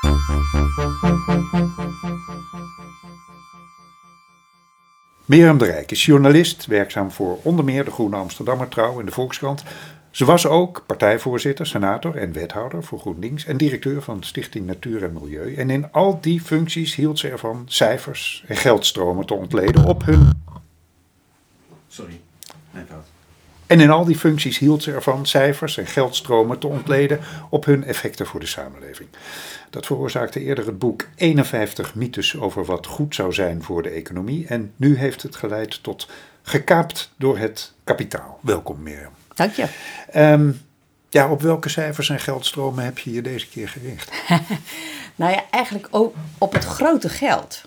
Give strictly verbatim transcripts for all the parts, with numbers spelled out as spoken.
Mirjam de Rijk is journalist, werkzaam voor onder meer de Groene Amsterdammer, Trouw en de Volkskrant. Ze was ook partijvoorzitter, senator en wethouder voor GroenLinks en directeur van Stichting Natuur en Milieu. En in al die functies hield ze ervan cijfers en geldstromen te ontleden op hun... Sorry, mijn fout. En in al die functies hield ze ervan cijfers en geldstromen te ontleden op hun effecten voor de samenleving. Dat veroorzaakte eerder het boek eenenvijftig mythes over wat goed zou zijn voor de economie. En nu heeft het geleid tot Gekaapt door het kapitaal. Welkom Mirjam. Dank je. Um, ja, op welke cijfers en geldstromen heb je je deze keer gericht? Nou ja, eigenlijk ook op het grote geld.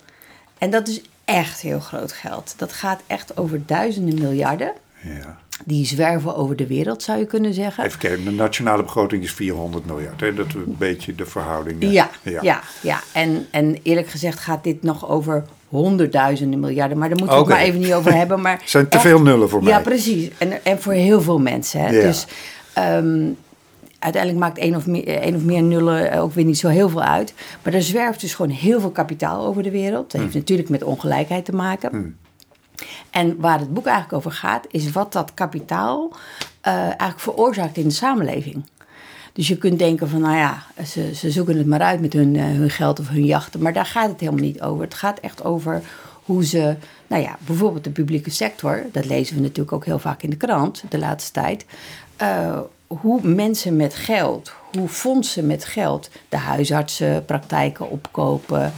En dat is echt heel groot geld. Dat gaat echt over duizenden miljarden. Ja. Die zwerven over de wereld, zou je kunnen zeggen. Even kijken, de nationale begroting is vierhonderd miljard. Hè? Dat is een beetje de verhouding. Ja, ja, ja. ja. En, en eerlijk gezegd gaat dit nog over honderdduizenden miljarden. Maar daar moeten we okay. het maar even niet over hebben. Maar het zijn te echt, veel nullen voor mij. Ja, precies. En, en voor heel veel mensen. Hè. Ja. Dus um, uiteindelijk maakt één of, meer, één of meer nullen ook weer niet zo heel veel uit. Maar er zwerft dus gewoon heel veel kapitaal over de wereld. Dat hmm. heeft natuurlijk met ongelijkheid te maken. Hmm. En waar het boek eigenlijk over gaat, is wat dat kapitaal uh, eigenlijk veroorzaakt in de samenleving. Dus je kunt denken van, nou ja, ze, ze zoeken het maar uit met hun, uh, hun geld of hun jachten. Maar daar gaat het helemaal niet over. Het gaat echt over hoe ze, nou ja, bijvoorbeeld de publieke sector, dat lezen we natuurlijk ook heel vaak in de krant de laatste tijd. Uh, hoe mensen met geld, hoe fondsen met geld de huisartsenpraktijken opkopen,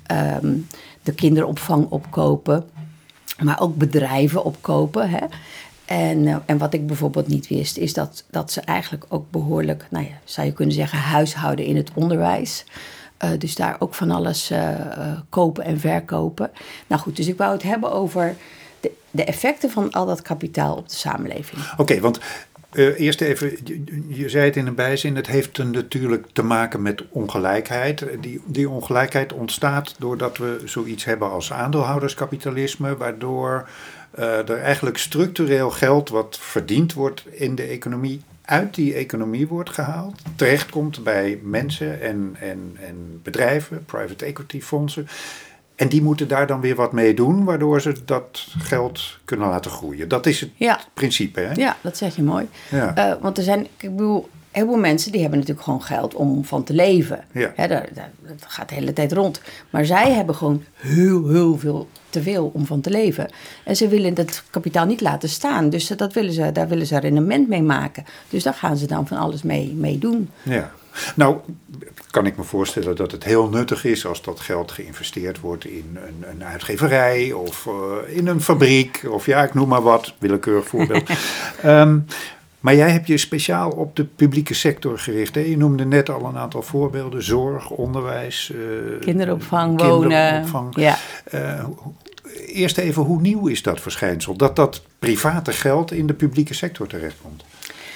um, de kinderopvang opkopen. Maar ook bedrijven opkopen. Hè? En, uh, en wat ik bijvoorbeeld niet wist, is dat, dat ze eigenlijk ook behoorlijk, nou ja, zou je kunnen zeggen, huishouden in het onderwijs. Uh, dus daar ook van alles uh, uh, kopen en verkopen. Nou goed, dus ik wou het hebben over de, de effecten van al dat kapitaal op de samenleving. Oké, okay, want uh, eerst even, je, je zei het in een bijzin, het heeft natuurlijk te maken met ongelijkheid. Die, die ongelijkheid ontstaat doordat we zoiets hebben als aandeelhouderskapitalisme, waardoor uh, er eigenlijk structureel geld wat verdiend wordt in de economie uit die economie wordt gehaald, terechtkomt bij mensen en, en, en bedrijven, private equity fondsen. En die moeten daar dan weer wat mee doen, waardoor ze dat geld kunnen laten groeien. Dat is het ja. principe, hè? Ja, dat zeg je mooi. Ja. Uh, want er zijn, ik bedoel, heel veel mensen die hebben natuurlijk gewoon geld om van te leven. Ja. Hè, dat, dat gaat de hele tijd rond. Maar zij hebben gewoon heel, heel veel te veel om van te leven. En ze willen dat kapitaal niet laten staan. Dus dat willen ze, daar willen ze een rendement mee maken. Dus daar gaan ze dan van alles mee, mee doen. Ja. Nou, kan ik me voorstellen dat het heel nuttig is als dat geld geïnvesteerd wordt in een, een uitgeverij of uh, in een fabriek of ja, ik noem maar wat, willekeurig voorbeeld. um, maar jij hebt je speciaal op de publieke sector gericht. Hè? Je noemde net al een aantal voorbeelden, zorg, onderwijs. Uh, kinderopvang, kinderopvang. wonen. Ja. Uh, eerst even, hoe nieuw is dat verschijnsel? Dat dat private geld in de publieke sector terechtkomt?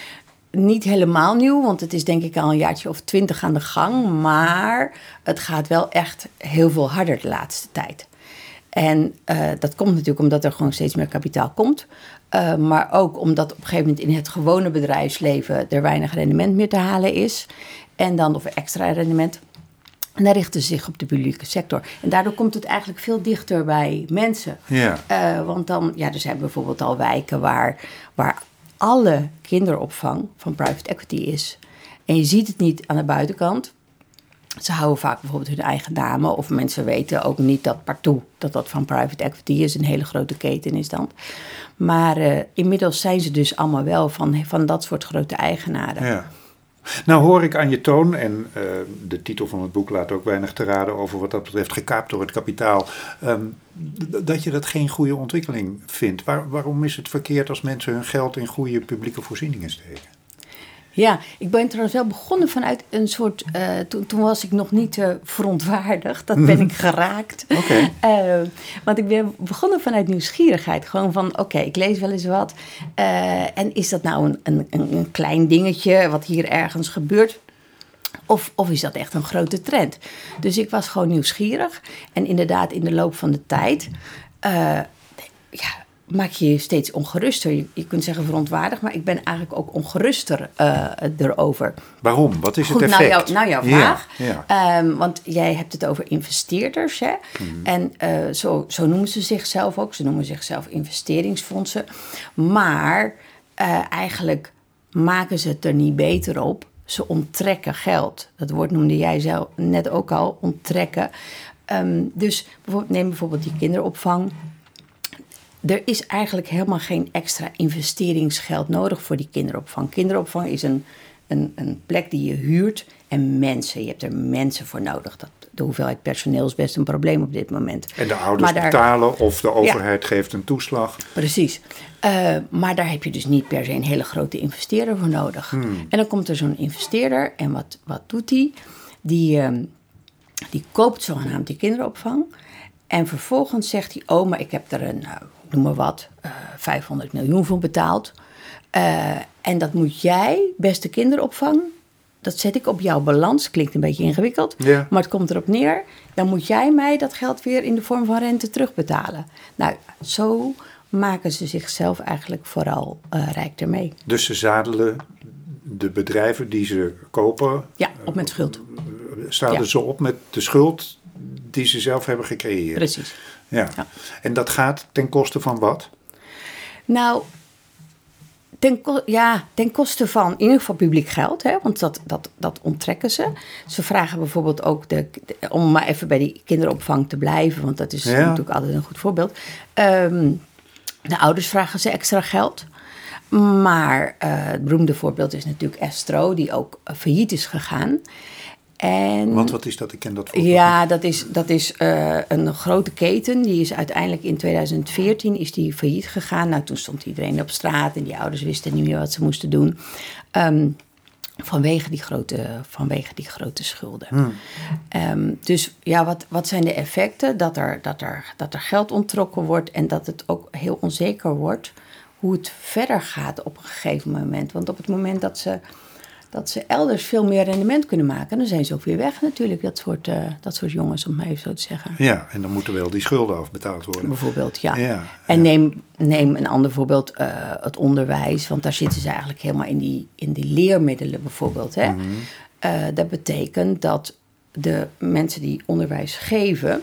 Niet helemaal nieuw, want het is denk ik al een jaartje of twintig aan de gang. Maar het gaat wel echt heel veel harder de laatste tijd. En uh, dat komt natuurlijk omdat er gewoon steeds meer kapitaal komt. Uh, maar ook omdat op een gegeven moment in het gewone bedrijfsleven er weinig rendement meer te halen is. En dan of extra rendement. En daar richten ze zich op de publieke sector. En daardoor komt het eigenlijk veel dichter bij mensen. Ja. Uh, want dan, ja, er zijn bijvoorbeeld al wijken waar, waar alle kinderopvang van private equity is. En je ziet het niet aan de buitenkant. Ze houden vaak bijvoorbeeld hun eigen namen. Of mensen weten ook niet dat partout dat dat van private equity is. Een hele grote keten is dat. Maar uh, inmiddels zijn ze dus allemaal wel van, van dat soort grote eigenaren. Ja. Nou hoor ik aan je toon, en uh, de titel van het boek laat ook weinig te raden over wat dat betreft, gekaapt door het kapitaal, um, d- dat je dat geen goede ontwikkeling vindt. Waar, waarom is het verkeerd als mensen hun geld in goede publieke voorzieningen steken? Ja, ik ben trouwens wel begonnen vanuit een soort, uh, toen, toen was ik nog niet uh, verontwaardigd, dat ben ik geraakt. Okay. Uh, want ik ben begonnen vanuit nieuwsgierigheid, gewoon van oké, okay, ik lees wel eens wat. Uh, en is dat nou een, een, een klein dingetje wat hier ergens gebeurt? Of, of is dat echt een grote trend? Dus ik was gewoon nieuwsgierig. En inderdaad, in de loop van de tijd, uh, ja, maak je je steeds ongeruster. Je, je kunt zeggen verontwaardigd, maar ik ben eigenlijk ook ongeruster uh, erover. Waarom? Wat is Goed, het effect? Nou, jou, nou jouw vraag. Ja, ja. Um, want jij hebt het over investeerders. Hè? Mm. En uh, zo, zo noemen ze zichzelf ook. Ze noemen zichzelf investeringsfondsen. Maar uh, eigenlijk maken ze het er niet beter op. Ze onttrekken geld. Dat woord noemde jij zelf net ook al, onttrekken. Um, dus bijvoorbeeld, neem bijvoorbeeld die kinderopvang. Er is eigenlijk helemaal geen extra investeringsgeld nodig voor die kinderopvang. Kinderopvang is een, een, een plek die je huurt en mensen. Je hebt er mensen voor nodig. Dat, de hoeveelheid personeel is best een probleem op dit moment. En de ouders daar, betalen of de overheid ja, geeft een toeslag. Precies. Uh, maar daar heb je dus niet per se een hele grote investeerder voor nodig. Hmm. En dan komt er zo'n investeerder en wat, wat doet die? Die, uh, die koopt zogenaamd die kinderopvang. En vervolgens zegt hij, oh, maar ik heb er een, nou, noem maar wat, uh, vijfhonderd miljoen voor betaald. Uh, en dat moet jij, beste kinderopvang, dat zet ik op jouw balans. Klinkt een beetje ingewikkeld, ja. Maar het komt erop neer. Dan moet jij mij dat geld weer in de vorm van rente terugbetalen. Nou, zo maken ze zichzelf eigenlijk vooral uh, rijk ermee. Dus ze zadelen de bedrijven die ze kopen... Ja, op met schuld. Uh, zadelen ja. ze op met de schuld die ze zelf hebben gecreëerd. Precies. Ja. ja. En dat gaat ten koste van wat? Nou, ten, ja, ten koste van in ieder geval publiek geld. Hè, want dat, dat, dat onttrekken ze. Ze vragen bijvoorbeeld ook, de, de, om maar even bij die kinderopvang te blijven... want dat is ja. natuurlijk altijd een goed voorbeeld. Um, de ouders vragen ze extra geld... Maar uh, het beroemde voorbeeld is natuurlijk Estro, die ook uh, failliet is gegaan. En, Want wat is dat? Ik ken dat voorbeeld. Ja, dat is, dat is uh, een grote keten. Die is uiteindelijk in tweeduizend veertien is die failliet gegaan. Nou, toen stond iedereen op straat en die ouders wisten niet meer wat ze moesten doen. Um, vanwege, die grote, vanwege die grote schulden. Hmm. Um, dus ja, wat, wat zijn de effecten? Dat er, dat, er, dat er geld onttrokken wordt en dat het ook heel onzeker wordt... hoe het verder gaat op een gegeven moment. Want op het moment dat ze, dat ze elders veel meer rendement kunnen maken... dan zijn ze ook weer weg natuurlijk, dat soort, uh, dat soort jongens, om maar even zo te zeggen. Ja, en dan moeten wel die schulden afbetaald worden. Bijvoorbeeld, ja. ja en ja. Neem, neem een ander voorbeeld, uh, het onderwijs. Want daar zitten ze eigenlijk helemaal in die, in die leermiddelen bijvoorbeeld. Hè? Mm-hmm. Uh, dat betekent dat de mensen die onderwijs geven...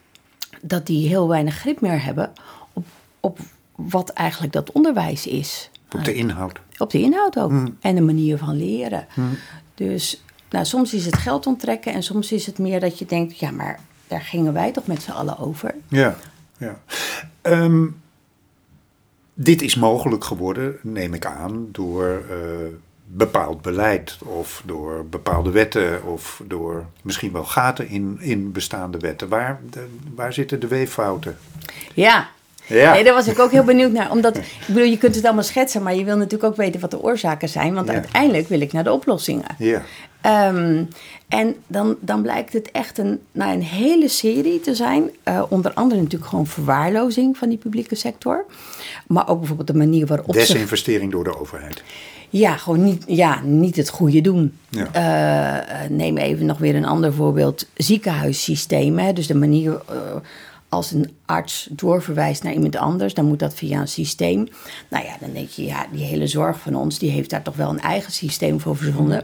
dat die heel weinig grip meer hebben op... op wat eigenlijk dat onderwijs is. Op de inhoud. Op de inhoud ook. Hmm. En de manier van leren. Hmm. Dus nou, soms is het geld onttrekken... en soms is het meer dat je denkt... ja, maar daar gingen wij toch met z'n allen over. Ja, ja. Um, dit is mogelijk geworden, neem ik aan... door uh, bepaald beleid... of door bepaalde wetten... of door misschien wel gaten in, in bestaande wetten. Waar, de, waar zitten de weeffouten? Ja... Ja. Nee, daar was ik ook heel benieuwd naar. Omdat, ik bedoel, je kunt het allemaal schetsen... maar je wil natuurlijk ook weten wat de oorzaken zijn. Want ja. uiteindelijk wil ik naar de oplossingen. Ja. Um, en dan, dan blijkt het echt een, nou, een hele serie te zijn. Uh, onder andere natuurlijk gewoon verwaarlozing van die publieke sector. Maar ook bijvoorbeeld de manier waarop ze... Desinvestering door de overheid. Ja, gewoon niet, ja, niet het goede doen. Ja. Uh, neem even nog weer een ander voorbeeld. Ziekenhuissystemen. Hè, dus de manier... Uh, als een arts doorverwijst naar iemand anders, dan moet dat via een systeem. Nou ja, dan denk je, ja, die hele zorg van ons, die heeft daar toch wel een eigen systeem voor verzonnen.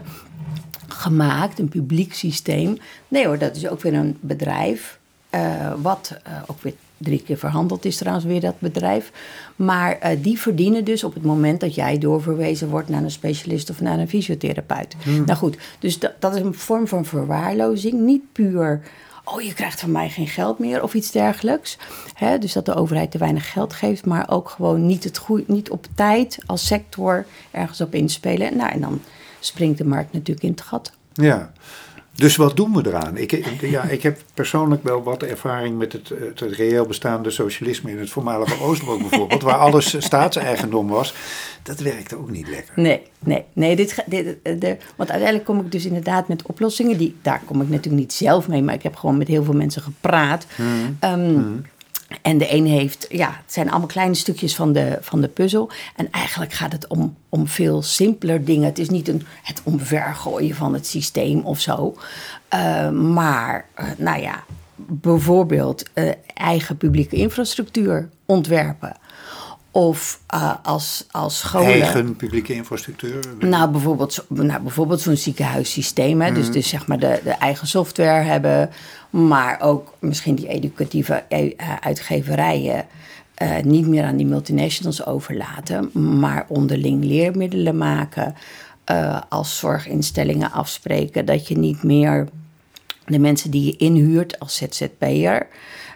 Gemaakt, een publiek systeem. Nee hoor, dat is ook weer een bedrijf, uh, wat uh, ook weer drie keer verhandeld is trouwens weer dat bedrijf. Maar uh, die verdienen dus op het moment dat jij doorverwezen wordt naar een specialist of naar een fysiotherapeut. Hmm. Nou goed, dus dat, dat is een vorm van verwaarlozing, niet puur... oh, je krijgt van mij geen geld meer of iets dergelijks. He, dus dat de overheid te weinig geld geeft, maar ook gewoon niet, het goeie, niet op tijd als sector ergens op inspelen. Nou, en dan springt de markt natuurlijk in het gat. Ja, dus wat doen we eraan? Ik, ja, ik heb persoonlijk wel wat ervaring met het, het reëel bestaande socialisme in het voormalige Oostblok bijvoorbeeld, waar alles staatseigendom was. Dat werkte ook niet lekker. Nee, nee, nee. Dit, dit, de, want uiteindelijk kom ik dus inderdaad met oplossingen. Die, daar kom ik natuurlijk niet zelf mee, maar ik heb gewoon met heel veel mensen gepraat. Hmm. Um, hmm. En de een heeft, ja, het zijn allemaal kleine stukjes van de, van de puzzel. En eigenlijk gaat het om, om veel simpeler dingen. Het is niet een, het omvergooien van het systeem of zo. Uh, maar, uh, nou ja, bijvoorbeeld uh, eigen publieke infrastructuur ontwerpen. Of uh, als, als scholen... Eigen publieke infrastructuur? Nou, bijvoorbeeld, nou, bijvoorbeeld zo'n ziekenhuissysteem. Hè? Mm. Dus, dus zeg maar de, de eigen software hebben. Maar ook misschien die educatieve uitgeverijen... Uh, niet meer aan die multinationals overlaten. Maar onderling leermiddelen maken. Uh, als zorginstellingen afspreken dat je niet meer... de mensen die je inhuurt als Z Z P'er...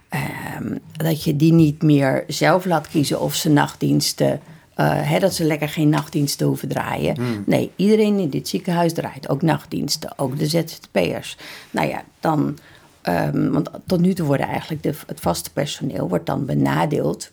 Um, dat je die niet meer zelf laat kiezen of ze nachtdiensten... Uh, hè, dat ze lekker geen nachtdiensten hoeven draaien. Hmm. Nee, iedereen in dit ziekenhuis draait ook nachtdiensten. Ook de Z Z P'ers. Nou ja, dan... Um, want tot nu toe worden eigenlijk de, het vaste personeel... wordt dan benadeeld...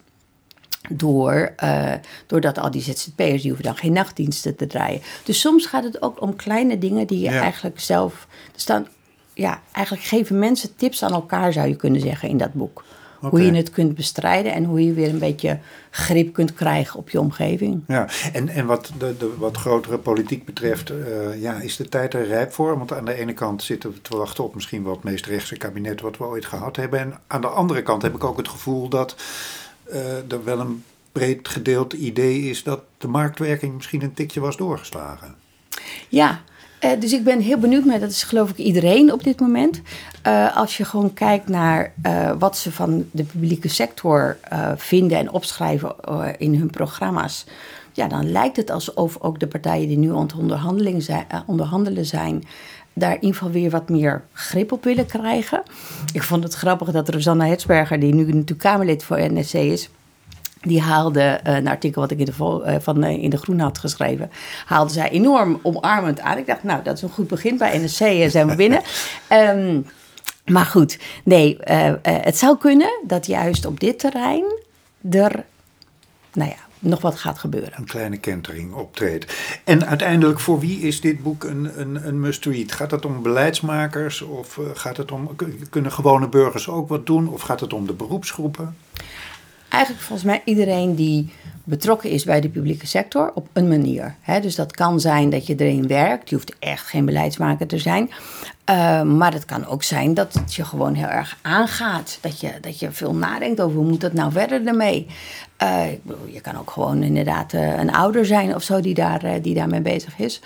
Door, uh, doordat al die Z Z P'ers... die hoeven dan geen nachtdiensten te draaien. Dus soms gaat het ook om kleine dingen... die je ja. eigenlijk zelf... Er staan, ja, eigenlijk geven mensen tips aan elkaar, zou je kunnen zeggen, in dat boek. Okay. Hoe je het kunt bestrijden en hoe je weer een beetje grip kunt krijgen op je omgeving. Ja, en, en wat de, de wat grotere politiek betreft, uh, ja, is de tijd er rijp voor? Want aan de ene kant zitten we te wachten op misschien wel het meest rechtse kabinet wat we ooit gehad hebben. En aan de andere kant heb ik ook het gevoel dat uh, er wel een breed gedeeld idee is dat de marktwerking misschien een tikje was doorgeslagen. Ja. Uh, dus ik ben heel benieuwd, maar dat is geloof ik iedereen op dit moment. Uh, als je gewoon kijkt naar uh, wat ze van de publieke sector uh, vinden en opschrijven uh, in hun programma's. Ja, dan lijkt het alsof ook de partijen die nu aan het onderhandeling zijn, uh, onderhandelen zijn... daar in ieder geval weer wat meer grip op willen krijgen. Ik vond het grappig dat Rosanna Hetsberger, die nu natuurlijk Kamerlid voor N S C is... Die haalde uh, een artikel wat ik in de, vol, uh, van, uh, in de Groene had geschreven. Haalde zij enorm omarmend aan. Ik dacht, nou, dat is een goed begin. Bij N S C uh, zijn we binnen. Um, maar goed, nee, uh, uh, het zou kunnen dat juist op dit terrein er, nou ja, nog wat gaat gebeuren. Een kleine kentering optreedt. En uiteindelijk, voor wie is dit boek een, een, een must-read? Gaat het om beleidsmakers? Of uh, gaat het om, kunnen gewone burgers ook wat doen? Of gaat het om de beroepsgroepen? Eigenlijk volgens mij iedereen die betrokken is bij de publieke sector op een manier. Hè? Dus dat kan zijn dat je erin werkt. Je hoeft echt geen beleidsmaker te zijn. Uh, maar het kan ook zijn dat het je gewoon heel erg aangaat. Dat je, dat je veel nadenkt over hoe moet het nou verder ermee. Uh, ik bedoel, je kan ook gewoon inderdaad uh, een ouder zijn of zo die, daar, uh, die daarmee bezig is.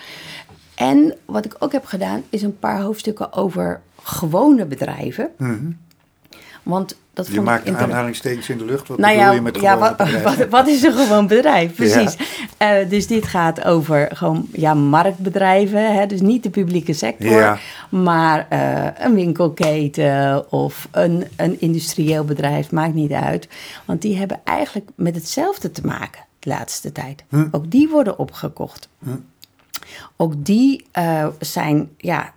En wat ik ook heb gedaan is een paar hoofdstukken over gewone bedrijven. Mm-hmm. Want dat je maakt inter... aanhalingstekens in de lucht. Wat nou bedoel ja, je met ja, gewoon wat, bedrijf? Wat, wat is een gewoon bedrijf? Precies. Ja. Uh, dus dit gaat over gewoon ja, marktbedrijven. Hè? Dus niet de publieke sector. Ja. Maar uh, een winkelketen of een, een industrieel bedrijf. Maakt niet uit. Want die hebben eigenlijk met hetzelfde te maken de laatste tijd. Hm. Ook die worden opgekocht. Hm. Ook die uh, zijn, ja,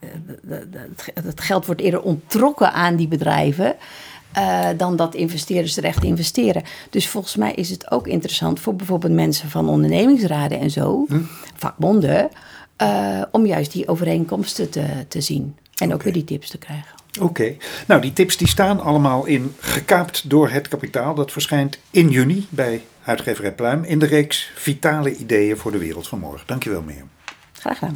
het geld wordt eerder onttrokken aan die bedrijven uh, dan dat investeerders terecht investeren. Dus volgens mij is het ook interessant voor bijvoorbeeld mensen van ondernemingsraden en zo, hm? vakbonden, uh, om juist die overeenkomsten te, te zien en okay. ook weer die tips te krijgen. Oké, okay. Nou die tips die staan allemaal in Gekaapt door het kapitaal. Dat verschijnt in juni bij uitgeverij Pluim in de reeks Vitale ideeën voor de wereld van morgen. Dankjewel Mirjam. Graag gedaan.